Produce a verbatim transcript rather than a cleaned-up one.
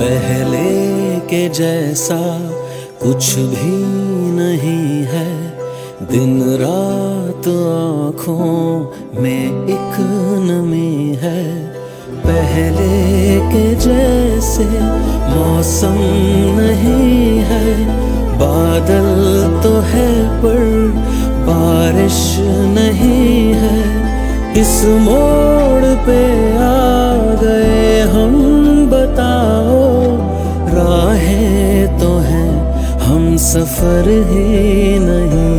पहले के जैसा कुछ भी नहीं है, दिन रात आँखों में एक नमी है। पहले के जैसे मौसम नहीं है, बादल तो है पर बारिश नहीं है। इस मोड़ पे आ गए हम, बताओ राहें तो हैं, हम सफर ही नहीं।